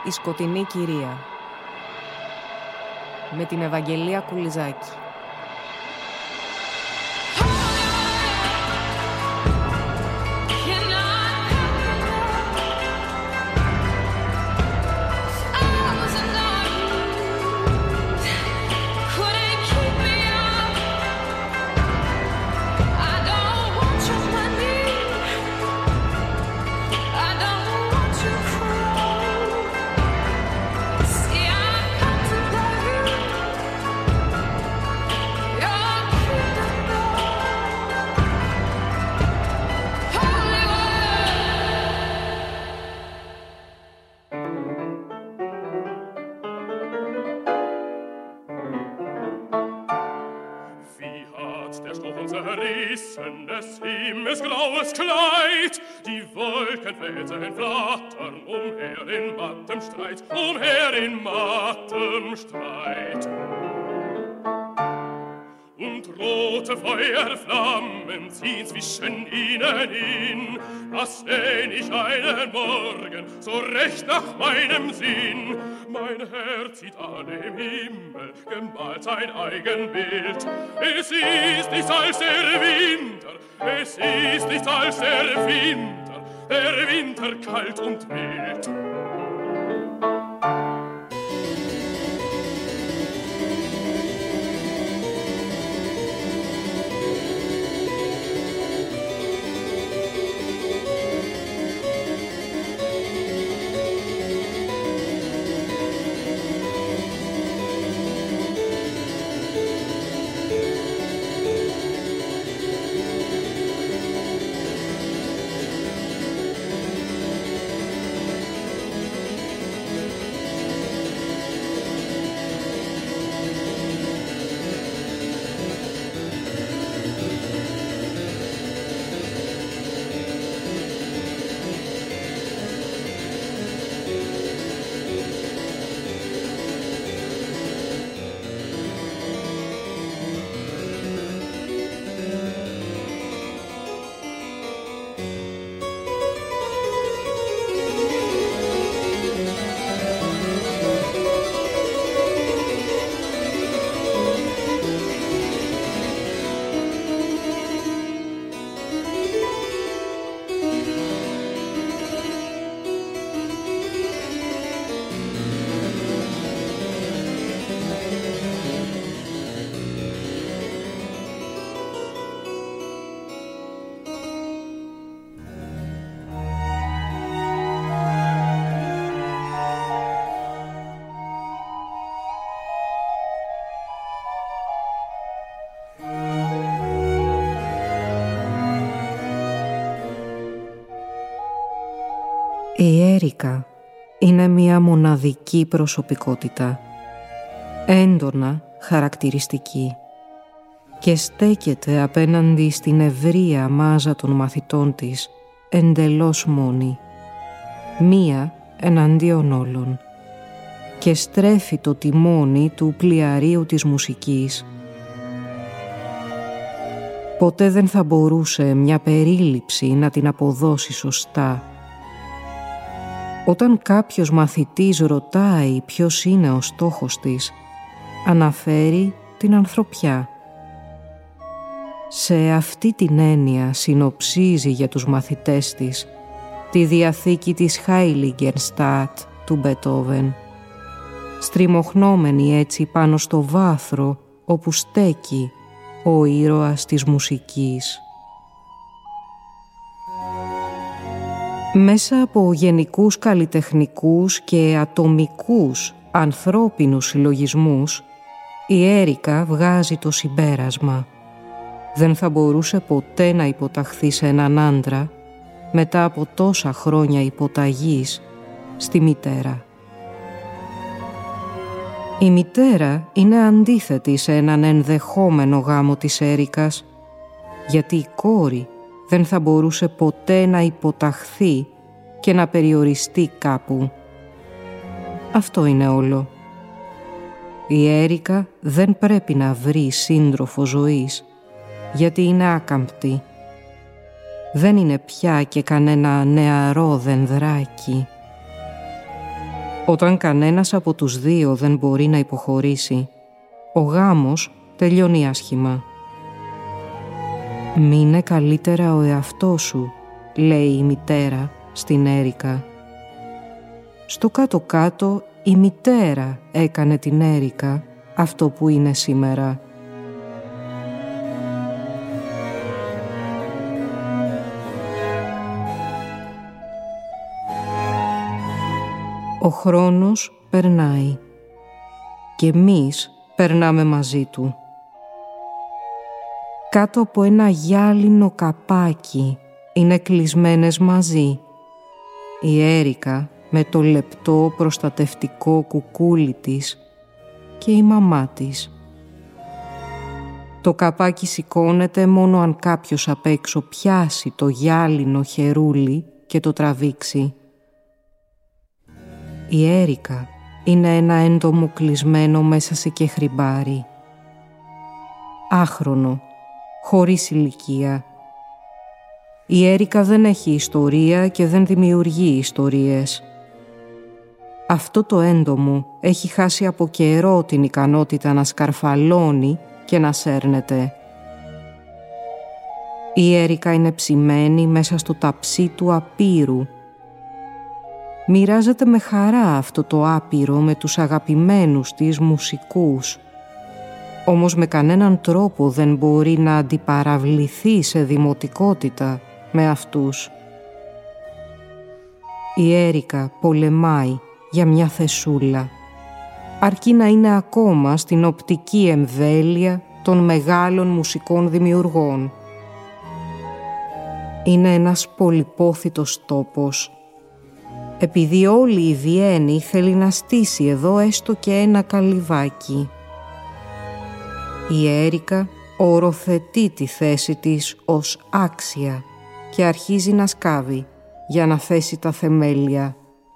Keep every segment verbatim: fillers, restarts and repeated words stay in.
Η σκοτεινή κυρία με την Ευαγγελία Κουλιζάκη. Des Himmels graues Kleid, die Wolkenfelsen flattern umher in mattem Streit, umher in mattem Streit. Und rote Feuerflammen ziehen zwischen ihnen hin, das sehn ich einen Morgen so recht nach meinem Sinn. Mein Herz sieht an dem Himmel gemalt sein Eigenbild. Es ist nichts als der Winter, es ist nichts als der Winter, der Winter kalt und wild. Η Έρικα είναι μια μοναδική προσωπικότητα, έντονα χαρακτηριστική και στέκεται απέναντι στην ευρεία μάζα των μαθητών της εντελώς μόνη, μία εναντίον όλων, και στρέφει το τιμόνι του πλοιαρίου της μουσικής. Ποτέ δεν θα μπορούσε μια περίληψη να την αποδώσει σωστά. Όταν κάποιος μαθητής ρωτάει ποιος είναι ο στόχος της, αναφέρει την ανθρωπιά. Σε αυτή την έννοια συνοψίζει για τους μαθητές της τη διαθήκη της Heiligenstadt του Μπετόβεν, στριμωχνόμενη έτσι πάνω στο βάθρο όπου στέκει ο ήρωας της μουσικής. Μέσα από γενικούς καλλιτεχνικούς και ατομικούς ανθρώπινους συλλογισμούς, η Έρικα βγάζει το συμπέρασμα. Δεν θα μπορούσε ποτέ να υποταχθεί σε έναν άντρα μετά από τόσα χρόνια υποταγής στη μητέρα. Η μητέρα είναι αντίθετη σε έναν ενδεχόμενο γάμο της Έρικας, γιατί η κόρη δεν θα μπορούσε ποτέ να υποταχθεί και να περιοριστεί κάπου. Αυτό είναι όλο. Η Έρικα δεν πρέπει να βρει σύντροφο ζωής, γιατί είναι άκαμπτη. Δεν είναι πια και κανένα νεαρό δενδράκι. Όταν κανένας από τους δύο δεν μπορεί να υποχωρήσει, ο γάμος τελειώνει άσχημα. «Μείνε καλύτερα ο εαυτός σου», λέει η μητέρα στην Έρικα. Στο κάτω-κάτω η μητέρα έκανε την Έρικα αυτό που είναι σήμερα. Ο χρόνος περνάει και εμείς περνάμε μαζί του. Κάτω από ένα γυάλινο καπάκι είναι κλεισμένες μαζί η Έρικα με το λεπτό προστατευτικό κουκούλι της και η μαμά της. Το καπάκι σηκώνεται μόνο αν κάποιος απ' έξω πιάσει το γυάλινο χερούλι και το τραβήξει. Η Έρικα είναι ένα έντομο κλεισμένο μέσα σε κεχριμπάρι. Άχρονο, χωρίς ηλικία. Η Έρικα δεν έχει ιστορία και δεν δημιουργεί ιστορίες. Αυτό το έντομο έχει χάσει από καιρό την ικανότητα να σκαρφαλώνει και να σέρνεται. Η Έρικα είναι ψημένη μέσα στο ταψί του απείρου. Μοιράζεται με χαρά αυτό το άπειρο με τους αγαπημένους της μουσικούς. Όμως με κανέναν τρόπο δεν μπορεί να αντιπαραβληθεί σε δημοτικότητα με αυτούς. Η Έρικα πολεμάει για μια θεσούλα, αρκεί να είναι ακόμα στην οπτική εμβέλεια των μεγάλων μουσικών δημιουργών. Είναι ένας πολυπόθητος τόπος. Επειδή όλη η Βιέννη θέλει να στήσει εδώ έστω και ένα καλυβάκι. Η Έρικα οροθετεί τη θέση της ως άξια και αρχίζει να σκάβει για να θέσει τα θεμέλια.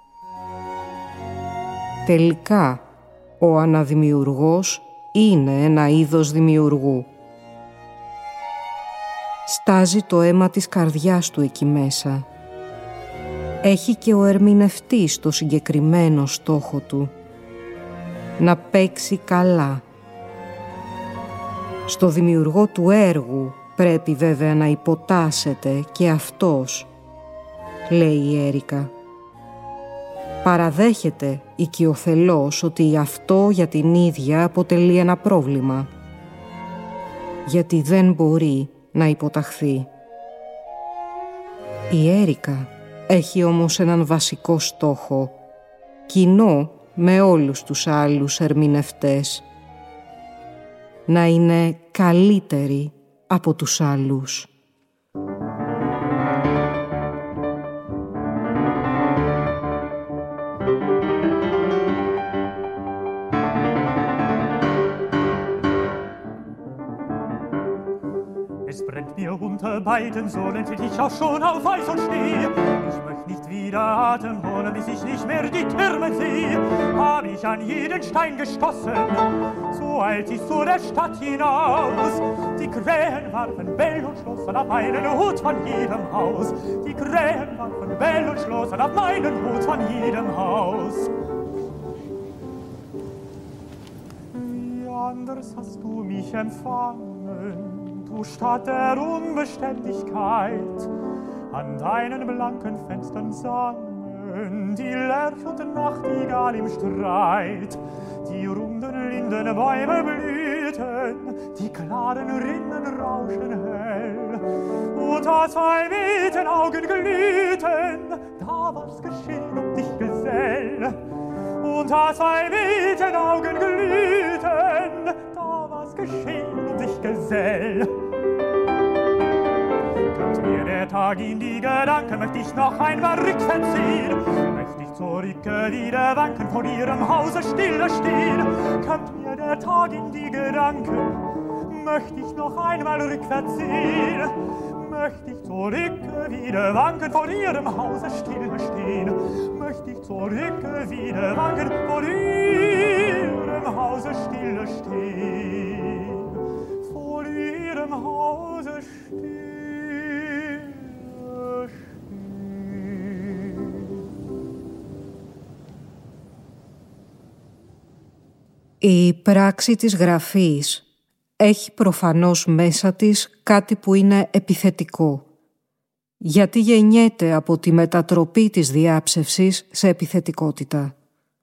Τελικά, ο αναδημιουργός είναι ένα είδος δημιουργού. Στάζει το αίμα της καρδιάς του εκεί μέσα. Έχει και ο ερμηνευτής το συγκεκριμένο στόχο του. Να παίξει καλά. Στο δημιουργό του έργου πρέπει βέβαια να υποτάσσεται και αυτός, λέει η Έρικα. Παραδέχεται οικειοθελώς ότι αυτό για την ίδια αποτελεί ένα πρόβλημα. Γιατί δεν μπορεί να υποταχθεί. Η Έρικα έχει όμως έναν βασικό στόχο, κοινό με όλους τους άλλους ερμηνευτές. Να είναι καλύτερη από τους άλλους. Unter beiden Sohlen tritt ich auch schon auf Eis und Schnee. Ich möchte nicht wieder Atem holen, bis ich nicht mehr die Türme sehe. Hab ich an jeden Stein gestossen, so eilt ich zu der Stadt hinaus. Die Krähen warfen Bell und schlossen auf meinen Hut von jedem Haus. Die Krähen warfen Bell und schlossen auf meinen Hut von jedem Haus. Wie anders hast du mich empfangen, du Stadt der Unbeständigkeit, an deinen blanken Fenstern sangen die Lerch und Nachtigall im Streit. Die runden Lindenbäume blühten, die klaren Rinnen rauschen hell. Und aus zwei Mieten Augen glühten, da war's geschehen um dich, Gesell. Und aus zwei Mieten Augen glühten, da war's geschehen um dich, Gesell. Kommt mir der Tag in die Gedanken, möcht ich noch einmal rückwärts sehen, möcht ich zurücke wieder wanken, vor ihrem Hause stille stehen. Kommt mir der Tag in die Gedanken, möcht ich noch einmal rückwärts sehen, möcht ich zurücke wieder wanken, vor ihrem Hause stille stehen. Möcht ich zurücke wieder wanken, vor ihrem Hause stille stehen. Vor ihrem Hause stille. πράξη της γραφής έχει προφανώς μέσα της κάτι που είναι επιθετικό, γιατί γεννιέται από τη μετατροπή της διάψευσης σε επιθετικότητα.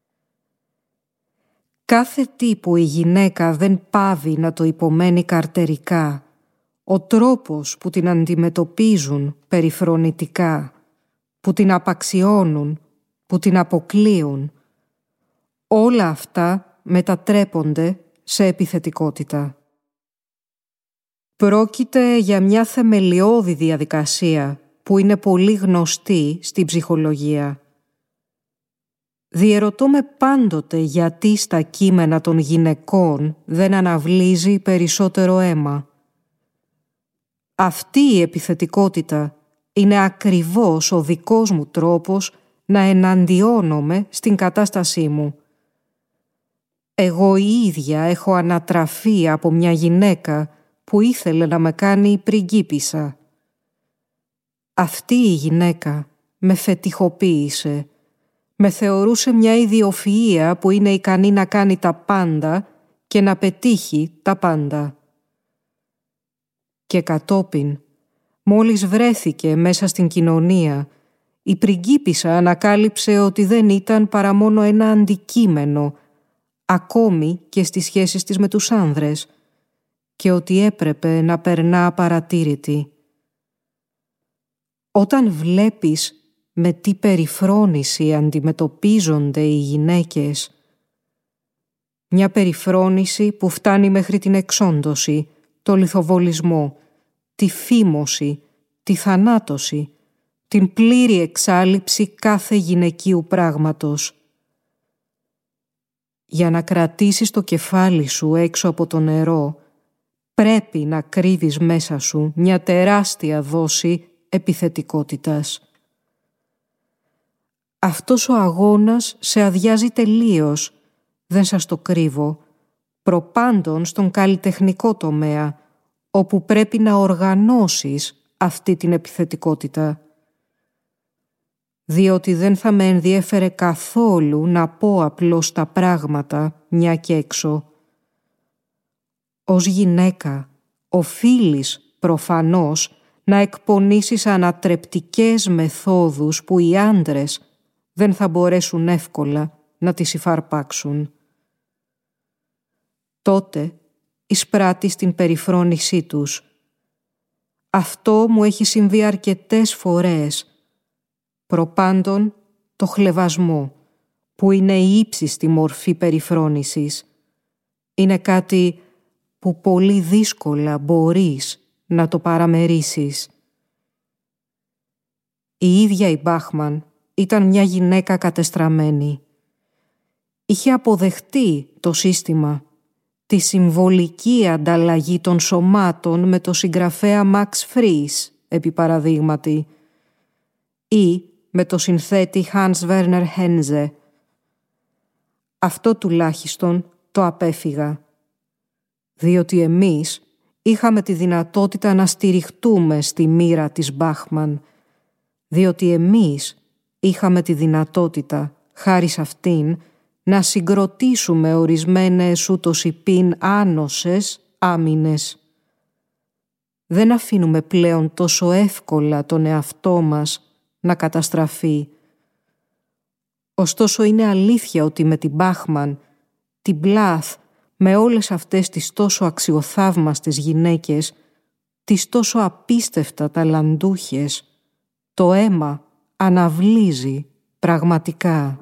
Κάθε τι που η γυναίκα δεν πάβει να το υπομένει καρτερικά, ο τρόπος που την αντιμετωπίζουν περιφρονητικά, που την απαξιώνουν, που την αποκλείουν, όλα αυτά μετατρέπονται σε επιθετικότητα. Πρόκειται για μια θεμελιώδη διαδικασία που είναι πολύ γνωστή στην ψυχολογία. Διερωτώ με πάντοτε γιατί στα κείμενα των γυναικών δεν αναβλύζει περισσότερο αίμα. Αυτή η επιθετικότητα είναι ακριβώς ο δικός μου τρόπος να εναντιώνομαι στην κατάστασή μου. Εγώ η ίδια έχω ανατραφεί από μια γυναίκα που ήθελε να με κάνει πριγκίπισσα. Αυτή η γυναίκα με φετιχοποίησε, με θεωρούσε μια ιδιοφυΐα που είναι ικανή να κάνει τα πάντα και να πετύχει τα πάντα. Και κατόπιν, μόλις βρέθηκε μέσα στην κοινωνία, η πριγκίπισσα ανακάλυψε ότι δεν ήταν παρά μόνο ένα αντικείμενο, ακόμη και στις σχέσεις της με τους άνδρες, και ότι έπρεπε να περνά απαρατήρητη. Όταν βλέπεις με τι περιφρόνηση αντιμετωπίζονται οι γυναίκες, μια περιφρόνηση που φτάνει μέχρι την εξόντωση, το λιθοβολισμό, τη φήμωση, τη θανάτωση, την πλήρη εξάλειψη κάθε γυναικείου πράγματος. Για να κρατήσεις το κεφάλι σου έξω από το νερό, πρέπει να κρύβεις μέσα σου μια τεράστια δόση επιθετικότητας. Αυτός ο αγώνας σε αδειάζει τελείως, δεν σας το κρύβω, προπάντων στον καλλιτεχνικό τομέα, όπου πρέπει να οργανώσεις αυτή την επιθετικότητα. Διότι δεν θα με ενδιέφερε καθόλου να πω απλώς τα πράγματα μια και έξω. Ως γυναίκα οφείλεις προφανώς να εκπονήσεις ανατρεπτικές μεθόδους που οι άντρες δεν θα μπορέσουν εύκολα να τις υφαρπάξουν. Τότε εισπράττεις την περιφρόνησή τους. Αυτό μου έχει συμβεί αρκετές φορές. Προπάντων το χλευασμό, που είναι η ύψιστη μορφή περιφρόνησης. Είναι κάτι που πολύ δύσκολα μπορείς να το παραμερίσεις. Η ίδια η Μπάχμαν ήταν μια γυναίκα κατεστραμμένη. Είχε αποδεχτεί το σύστημα, τη συμβολική ανταλλαγή των σωμάτων με το συγγραφέα Μαξ Φρίς, επί παραδείγματι, ή με το συνθέτη Hans Werner Henze. Αυτό τουλάχιστον το απέφυγα, διότι εμείς είχαμε τη δυνατότητα να στηριχτούμε στη μοίρα της Μπάχμαν, διότι εμείς είχαμε τη δυνατότητα, χάρη σε αυτήν, να συγκροτήσουμε ορισμένες ούτως υπήν άνοσες άμυνες. Δεν αφήνουμε πλέον τόσο εύκολα τον εαυτό μας να καταστραφεί. Ωστόσο είναι αλήθεια ότι με την Μπάχμαν, την Πλάθ, με όλες αυτές τις τόσο αξιοθαύμαστες γυναίκες, τις τόσο απίστευτα ταλαντούχες, το αίμα αναβλύζει πραγματικά.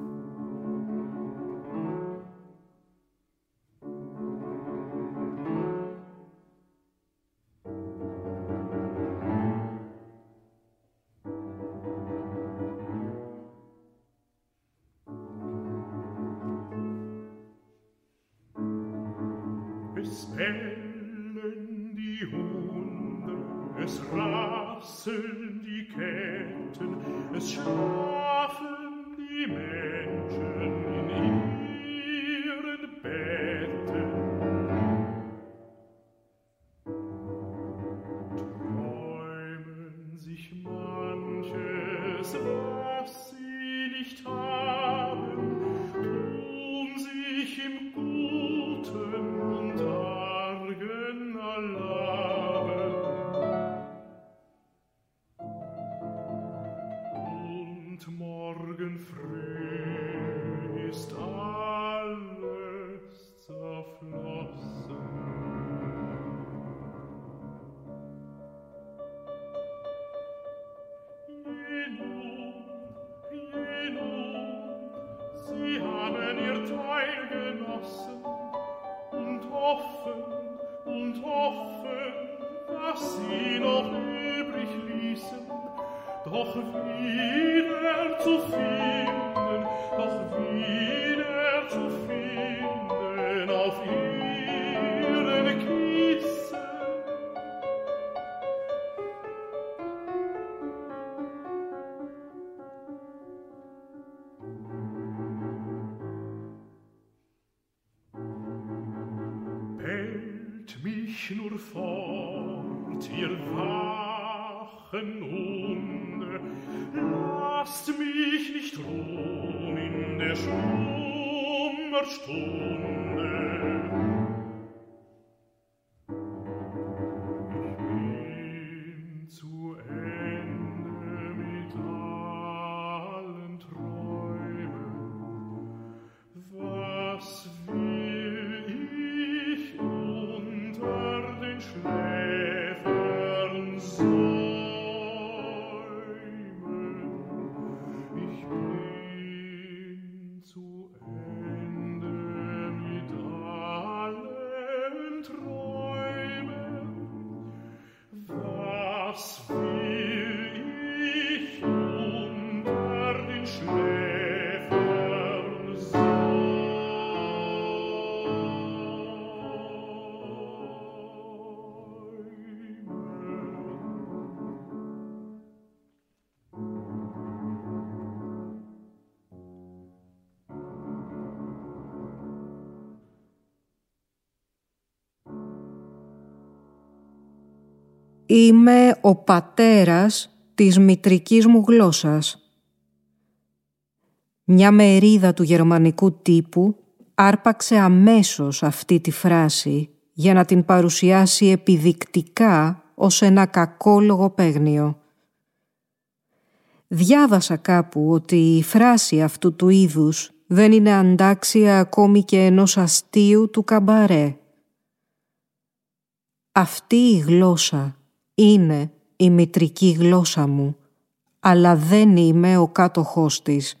Es bellen die Hunde, es rasseln die Ketten, es schlafen die Menschen in ihren Betten. Träumen sich manches, was sie nicht haben, tun sich im Guten sie noch übrig ließen, doch wieder zu finden, doch wieder zu finden auf ihren Kissen. Bellt mich nur fort, ihr wachen Hunde, lasst mich nicht ruhen in der Schlummerstunde. Ich bin zu Ende mit allen Träumen. Was will ich unter den Schläfern säumen? Ich bin zu Ende mit allen Träumen. Was will ich unter den Schläfern Είμαι ο πατέρας της μητρικής μου γλώσσας. Μια μερίδα του γερμανικού τύπου άρπαξε αμέσως αυτή τη φράση για να την παρουσιάσει επιδεικτικά ως ένα κακό λογοπαίγνιο. Διάβασα κάπου ότι η φράση αυτού του είδους δεν είναι αντάξια ακόμη και ενός αστείου του καμπαρέ. Αυτή η γλώσσα είναι η μητρική γλώσσα μου, αλλά δεν είμαι ο κάτοχός της.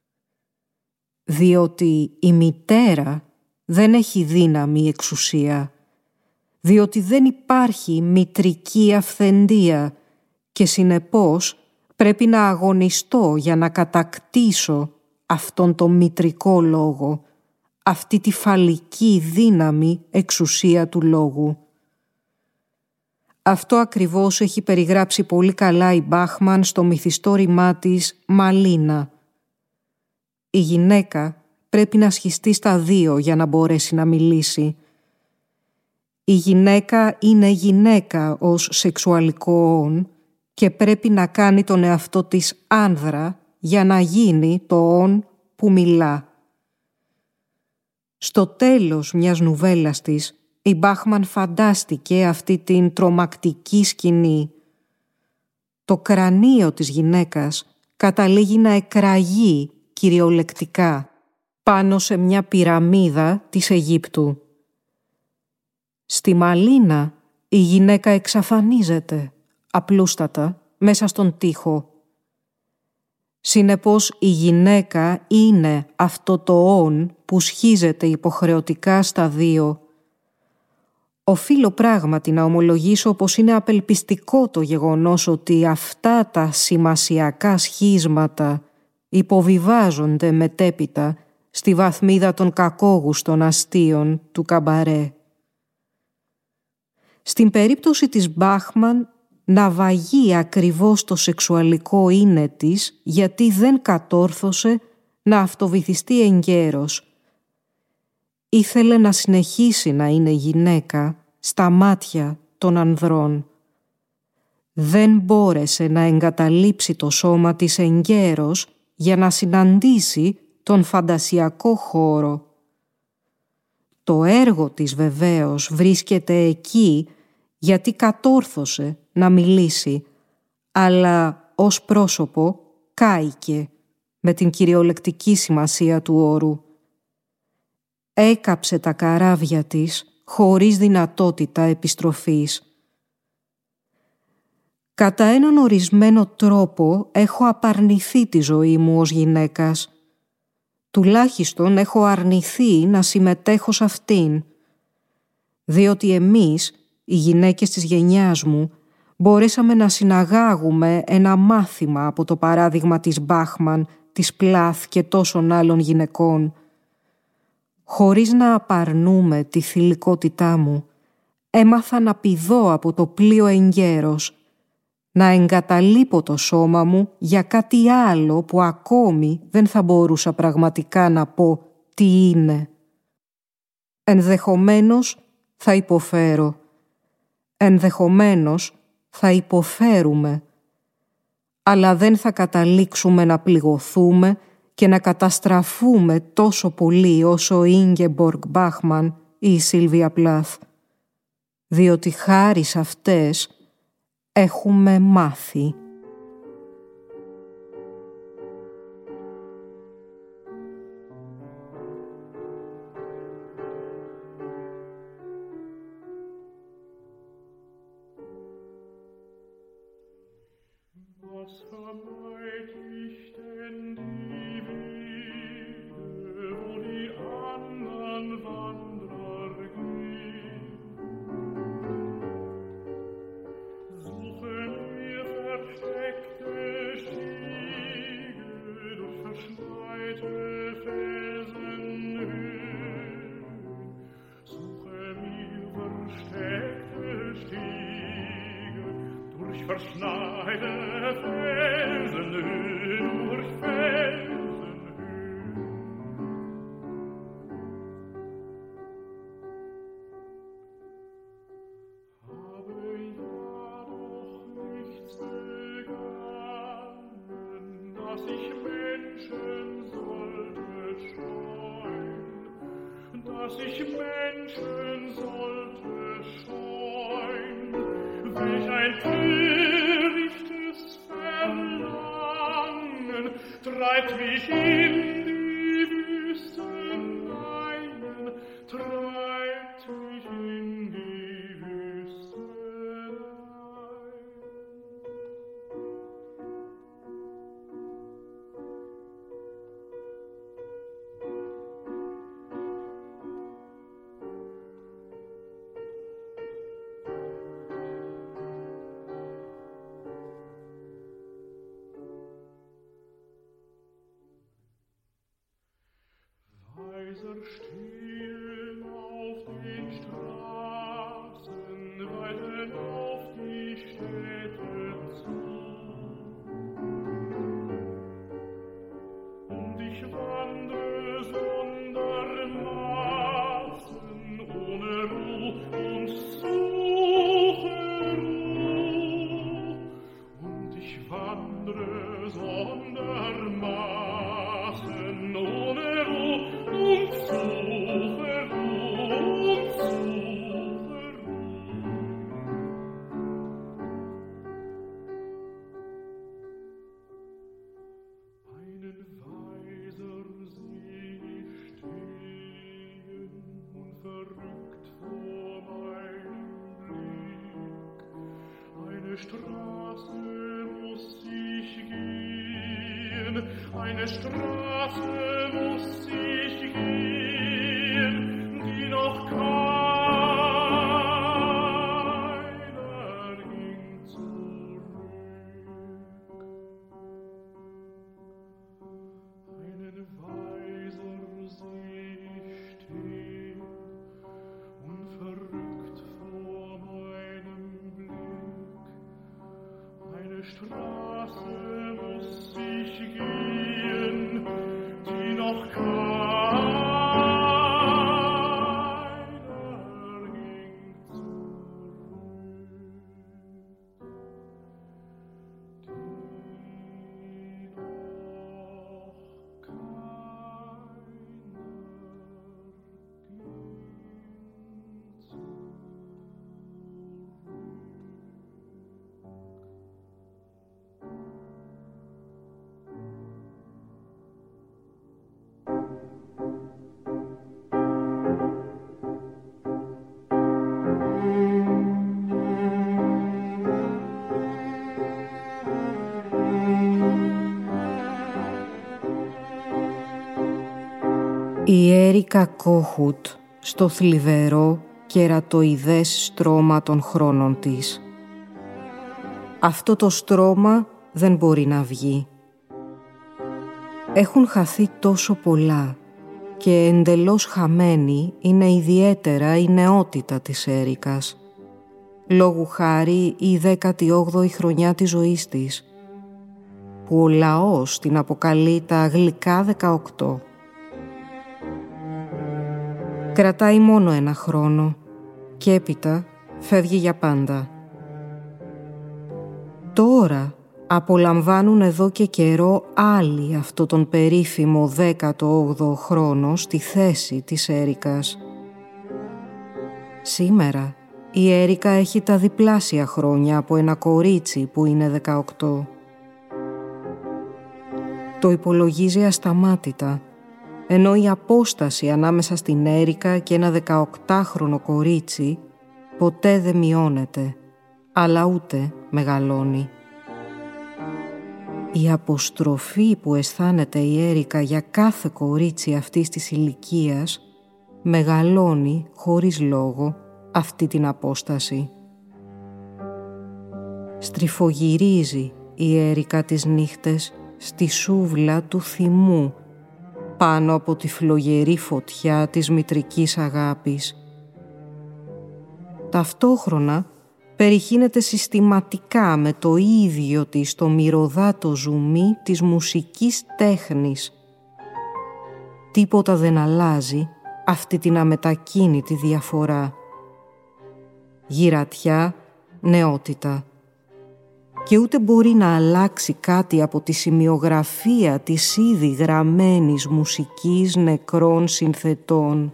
Διότι η μητέρα δεν έχει δύναμη εξουσία, διότι δεν υπάρχει μητρική αυθεντία και συνεπώς πρέπει να αγωνιστώ για να κατακτήσω αυτόν τον μητρικό λόγο, αυτή τη φαλική δύναμη εξουσία του λόγου. Αυτό ακριβώς έχει περιγράψει πολύ καλά η Μπάχμαν στο μυθιστόρημά της «Μαλίνα». Η γυναίκα πρέπει να σχιστεί στα δύο για να μπορέσει να μιλήσει. Η γυναίκα είναι γυναίκα ως σεξουαλικό όν και πρέπει να κάνει τον εαυτό της άνδρα για να γίνει το όν που μιλά. Στο τέλος μιας νουβέλας της, η Μπάχμαν φαντάστηκε αυτή την τρομακτική σκηνή. Το κρανίο της γυναίκας καταλήγει να εκραγεί κυριολεκτικά πάνω σε μια πυραμίδα της Αιγύπτου. Στη Μαλίνα η γυναίκα εξαφανίζεται, απλούστατα, μέσα στον τοίχο. Συνεπώς η γυναίκα είναι αυτό το όν που σχίζεται υποχρεωτικά στα δύο. Οφείλω πράγματι να ομολογήσω πως είναι απελπιστικό το γεγονός ότι αυτά τα σημασιακά σχίσματα υποβιβάζονται μετέπειτα στη βαθμίδα των κακόγουστων αστείων του καμπαρέ. Στην περίπτωση της Μπάχμαν ναυαγεί ακριβώς το σεξουαλικό είναι της γιατί δεν κατόρθωσε να αυτοβυθιστεί εγκαίρος. Ήθελε να συνεχίσει να είναι γυναίκα στα μάτια των ανδρών. Δεν μπόρεσε να εγκαταλείψει το σώμα της εγκαίρος για να συναντήσει τον φαντασιακό χώρο. Το έργο της βεβαίως βρίσκεται εκεί γιατί κατόρθωσε να μιλήσει, αλλά ως πρόσωπο κάηκε με την κυριολεκτική σημασία του όρου. Έκαψε τα καράβια της χωρίς δυνατότητα επιστροφής. Κατά έναν ορισμένο τρόπο έχω απαρνηθεί τη ζωή μου ως γυναίκας. Τουλάχιστον έχω αρνηθεί να συμμετέχω σε αυτήν. Διότι εμείς, οι γυναίκες της γενιάς μου, μπορέσαμε να συναγάγουμε ένα μάθημα από το παράδειγμα της Μπάχμαν, της Πλάθ και τόσων άλλων γυναικών. Χωρίς να απαρνούμε τη θηλυκότητά μου, έμαθα να πηδώ από το πλοίο εγκαίρος, να εγκαταλείπω το σώμα μου για κάτι άλλο που ακόμη δεν θα μπορούσα πραγματικά να πω τι είναι. Ενδεχομένως θα υποφέρω. Ενδεχομένως θα υποφέρουμε. Αλλά δεν θα καταλήξουμε να πληγωθούμε και να καταστραφούμε τόσο πολύ όσο η Ίγκεμποργκ Μπάχμαν ή η Σίλβια Πλάθ. Διότι χάρη σε αυτές έχουμε μάθει. Stehen auf den Straßen, weiten auf die Städte zu. Und ich wandre sondermaßen ohne Ruhe und suche Ruhe. Und ich wandre sondermaßen ohne Ruhe und suche Ruhe und suche Ruhe. Einen Weiser seh ich stehen und verrückt vor meinem Blick. Eine Straße muss ich gehen, eine Straße muss ich gehen, die noch keiner ging zurück. Einen Weiser seh ich stehen und verrückt vor meinem Blick. Eine Straße muss ich gehen, die noch keiner ging zurück. Die noch keiner ging zurück. Η Έρικα Κόχουτ στο θλιβερό κερατοειδές στρώμα των χρόνων της. Αυτό το στρώμα δεν μπορεί να βγει. Έχουν χαθεί τόσο πολλά και εντελώς χαμένη είναι ιδιαίτερα η νεότητα της Έρικας. Λόγου χάρη η δέκατη όγδοη χρονιά της ζωής της, που ο λαός την αποκαλεί τα γλυκά δεκαοκτώ. Κρατάει μόνο ένα χρόνο και έπειτα φεύγει για πάντα. Τώρα απολαμβάνουν εδώ και καιρό άλλοι αυτό τον περίφημο δέκατο όγδοο χρόνο στη θέση της Έρικας. Σήμερα η Έρικα έχει τα διπλάσια χρόνια από ένα κορίτσι που είναι δεκαοκτώ. Το υπολογίζει ασταμάτητα, ενώ η απόσταση ανάμεσα στην Έρικα και ένα δεκαοκτάχρονο κορίτσι ποτέ δεν μειώνεται, αλλά ούτε μεγαλώνει. Η αποστροφή που αισθάνεται η Έρικα για κάθε κορίτσι αυτής της ηλικίας μεγαλώνει χωρίς λόγο αυτή την απόσταση. Στριφογυρίζει η Έρικα τις νύχτες στη σούβλα του θυμού πάνω από τη φλογερή φωτιά της μητρικής αγάπης. Ταυτόχρονα περιχύνεται συστηματικά με το ίδιο της το μυρωδάτο ζουμί της μουσικής τέχνης. Τίποτα δεν αλλάζει αυτή την αμετακίνητη διαφορά. Γυρατιά, νεότητα. Και ούτε μπορεί να αλλάξει κάτι από τη σημειογραφία της ήδη γραμμένης μουσικής νεκρών συνθετών.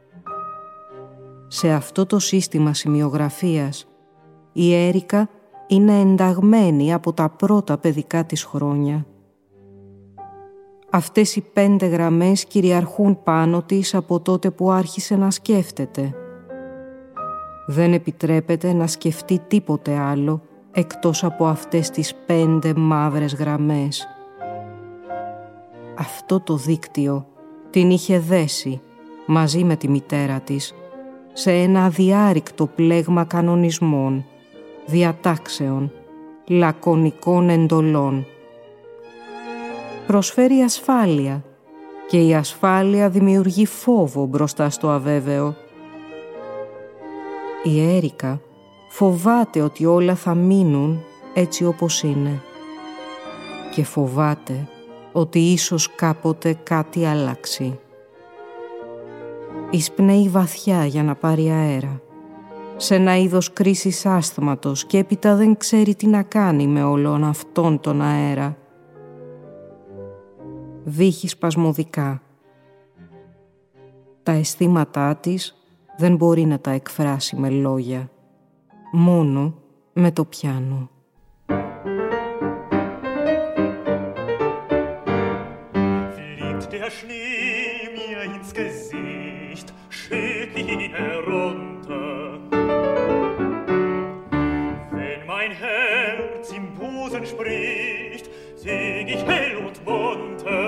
Σε αυτό το σύστημα σημειογραφίας η Έρικα είναι ενταγμένη από τα πρώτα παιδικά της χρόνια. Αυτές οι πέντε γραμμές κυριαρχούν πάνω της από τότε που άρχισε να σκέφτεται. Δεν επιτρέπεται να σκεφτεί τίποτε άλλο εκτός από αυτές τις πέντε μαύρες γραμμές. Αυτό το δίκτυο την είχε δέσει μαζί με τη μητέρα της σε ένα αδιάρρηκτο πλέγμα κανονισμών, διατάξεων, λακωνικών εντολών. Προσφέρει ασφάλεια και η ασφάλεια δημιουργεί φόβο μπροστά στο αβέβαιο. Η Έρικα φοβάται ότι όλα θα μείνουν έτσι όπως είναι και φοβάται ότι ίσως κάποτε κάτι αλλάξει. Εισπνέει βαθιά για να πάρει αέρα, σε ένα είδος κρίσης άσθματος και έπειτα δεν ξέρει τι να κάνει με όλον αυτόν τον αέρα. Βύχει σπασμωδικά. Τα αισθήματά της δεν μπορεί να τα εκφράσει με λόγια, μόνο με το πιάνο. Fliegt der Schnee mir ins Gesicht, schüttelt ihn herunter. Wenn mein Herz im Busen spricht, sing ich hell und munter.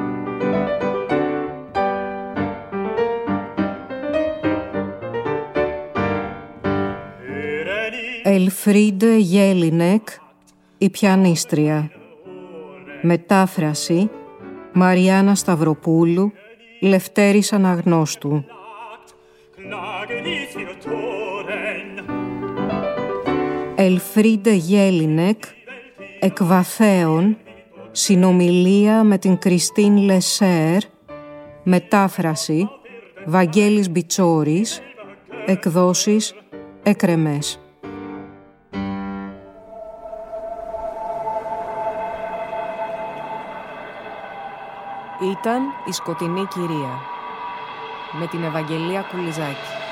Ελφρίντε Γέλινεκ, η πιανίστρια. Μετάφραση Μαριάννα Σταυροπούλου, Λευτέρης Αναγνώστου. Ελφρίντε Γέλινεκ, εκ βαθέων, συνομιλία με την Κριστίν Λεσέρ, μετάφραση Βαγγέλης Μπιτσόρης, εκδόσεις Εκρεμές. Ήταν η Σκοτεινή Κυρία με την Ευαγγελία Κουλιζάκη.